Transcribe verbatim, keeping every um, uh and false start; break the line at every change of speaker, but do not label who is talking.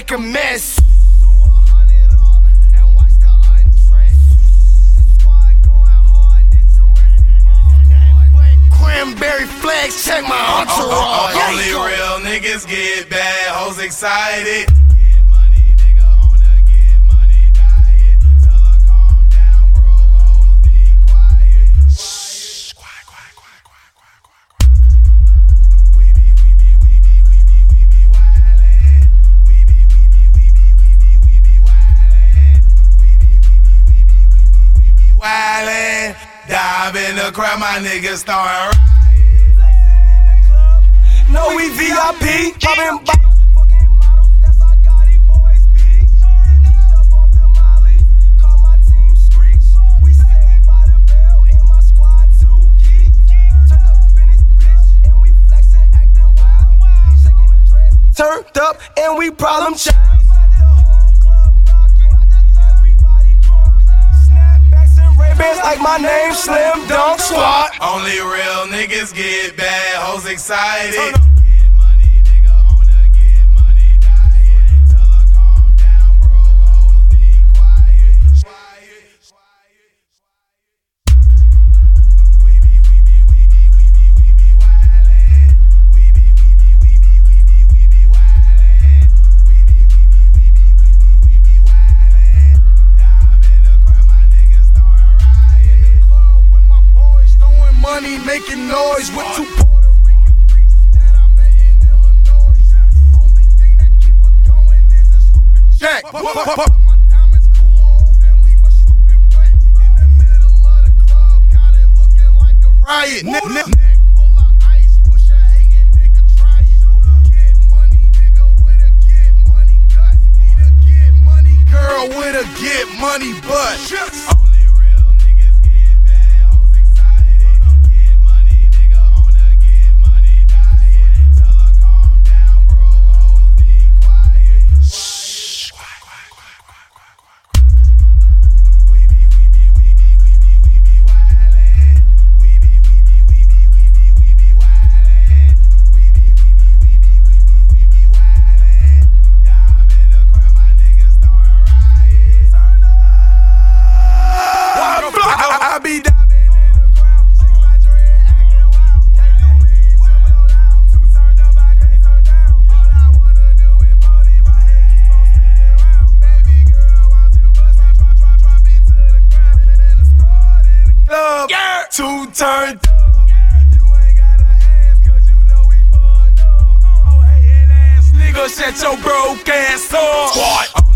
make a mess. Cranberry flags, check my entourage.
Oh, oh, oh, only real niggas get bad, hoes excited. Wildin', dive in the crowd, my niggas start riding.
No, we V I P, poppin' bottles, fucking models, that's how Gotti boys be. Stuff off the molly, call my team Screech. We stay by the bell, and my squad too geek. Turned up in this bitch, and we flexin', actin' wild. Shaking dress, turned up, and we problem child. Like my name Slim Dunk Squad.
Only real niggas get bad, hoes excited.
Money making noise with two Puerto Rican freaks that I met in Illinois. Only thing that keep her going is a stupid check. My diamonds cool off and leave a stupid wet. In the middle of the club, got it looking like a riot. Neck full of ice, push a hating nigga, try it. Get money nigga with a get money cut. Need a get money girl with a get money butt. Two turned up. You ain't gotta ask, cause you know we fucked up. Oh, hating ass nigga, shut your broke ass up. Squad.